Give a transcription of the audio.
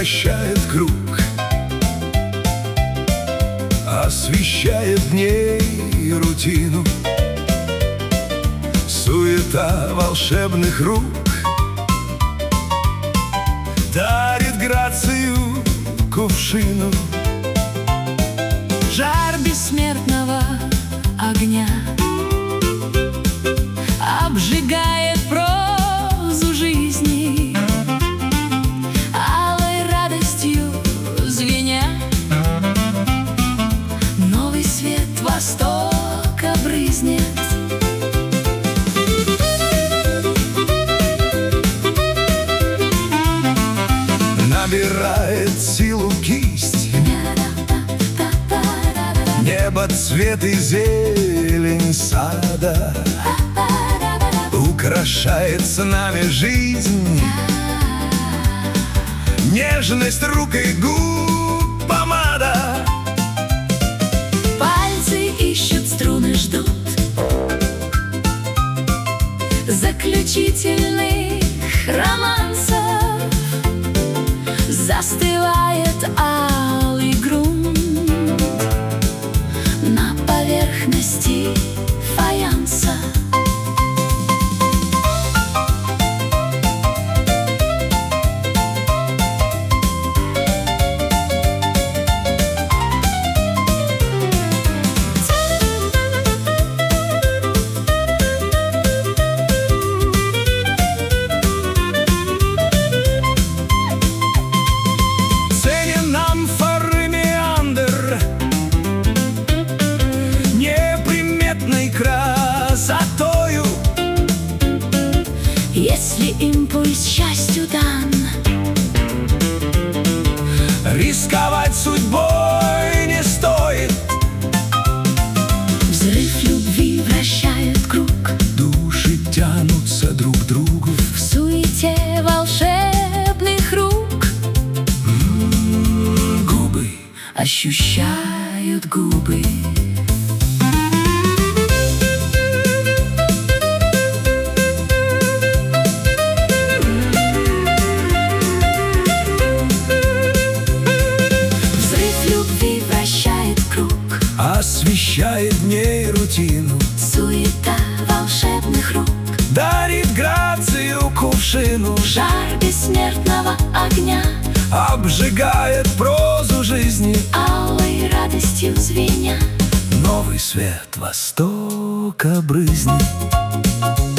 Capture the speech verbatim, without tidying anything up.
вращает круг, освещает дней рутину. Суета волшебных рук дарит грацию кувшину. Жар бессмертного огня обжигает прозу жизни, алой радостью звеня. Новый свет востока брызнет. Набирает силу кисть, небо, цвет и зелень сада, украшает с нами жизнь. Нежность рук и губ помада. Пальцы ищут струны, ждут заключительных романсов. Застывает алый грунт на поверхности фаянса. Красотою, если импульс счастью дан, рисковать судьбой не стоит. Взрыв любви вращает круг, души тянутся друг к другу в суете волшебных рук. М-м, губы ощущают губы. Освещает дней рутину. Суета волшебных рук дарит грацию кувшину. Жар бессмертного огня обжигает прозу жизни, алой радостью звеня. Новый свет востока брызнет.